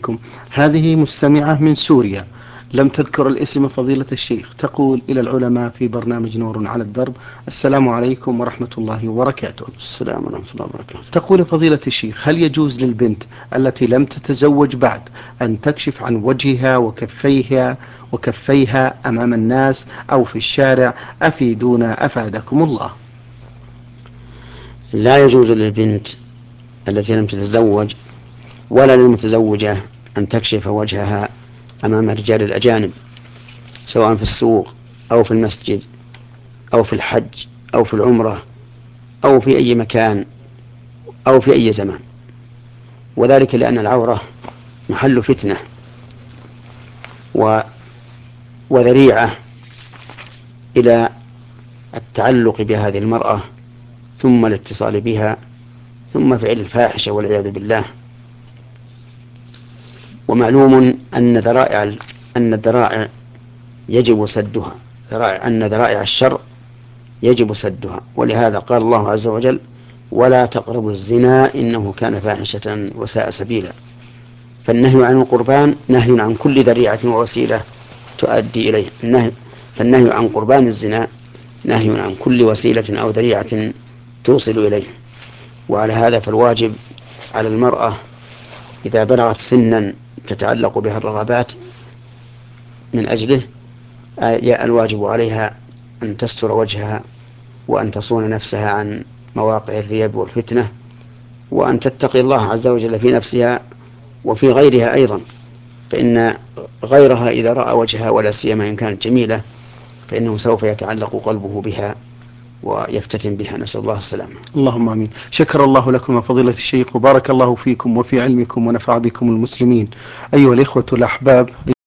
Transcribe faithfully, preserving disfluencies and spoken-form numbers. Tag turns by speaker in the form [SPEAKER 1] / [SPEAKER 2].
[SPEAKER 1] فيكم. هذه مستمعة من سوريا، لم تذكر الاسم فضيلة الشيخ، تقول إلى العلماء في برنامج نور على الدرب: السلام عليكم ورحمة الله وبركاته.
[SPEAKER 2] السلام ورحمة الله وبركاته.
[SPEAKER 1] تقول فضيلة الشيخ: هل يجوز للبنت التي لم تتزوج بعد أن تكشف عن وجهها وكفيها وكفيها أمام الناس أو في الشارع؟ أفيدونا أفادكم الله.
[SPEAKER 2] لا يجوز للبنت التي لم تتزوج ولا للمتزوجة أن تكشف وجهها أمام الرجال الأجانب، سواء في السوق أو في المسجد أو في الحج أو في العمرة أو في أي مكان أو في أي زمان، وذلك لأن العورة محل فتنة و وذريعة إلى التعلق بهذه المرأة، ثم الاتصال بها، ثم فعل الفاحشة والعياذ بالله. ومعلوم أن ذرائع أن الذرائع يجب سدها، ذرائع أن ذرائع الشر يجب سدها، ولهذا قال الله عز وجل: ولا تقربوا الزنا إنه كان فاحشة وساء سبيلا. فالنهي عن القربان نهي عن كل ذريعة ووسيلة تؤدي إليه. النهي فالنهي عن قربان الزنا نهي عن كل وسيلة أو ذريعة توصل إليه. وعلى هذا فالواجب على المرأة إذا بلغت سنا تتعلق بها الرغبات من أجله، الواجب عليها أن تستر وجهها وأن تصون نفسها عن مواقع الريب والفتنة، وأن تتقي الله عز وجل في نفسها وفي غيرها أيضا، فإن غيرها إذا رأى وجهها ولا سيما إن كانت جميلة فإنه سوف يتعلق قلبه بها ويفتتن بها، نسأل الله السلامة.
[SPEAKER 1] اللهم آمين. شكر الله لكم فضيلة الشيخ، وبارك الله فيكم وفي علمكم ونفع بكم المسلمين. أيها الإخوة الأحباب،